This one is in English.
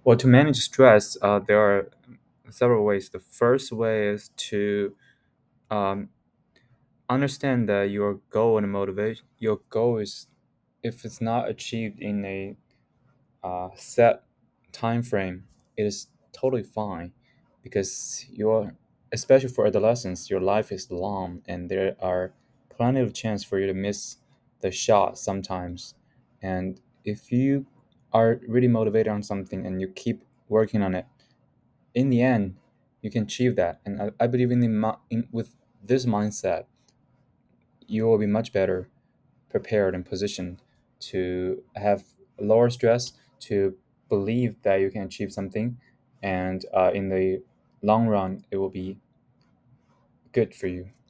Well, to manage stress, there are several ways. The first way is to um, understand that your goal is, if it's not achieved in a set time frame, it is totally fine, because especially for adolescents, your life is long and there are plenty of chance for you to miss the shot sometimes. And if you are really motivated on something and you keep working on it, in the end, you can achieve that. And I believe with this mindset, you will be much better prepared and positioned to have lower stress, to believe that you can achieve something, and in the long run, it will be good for you.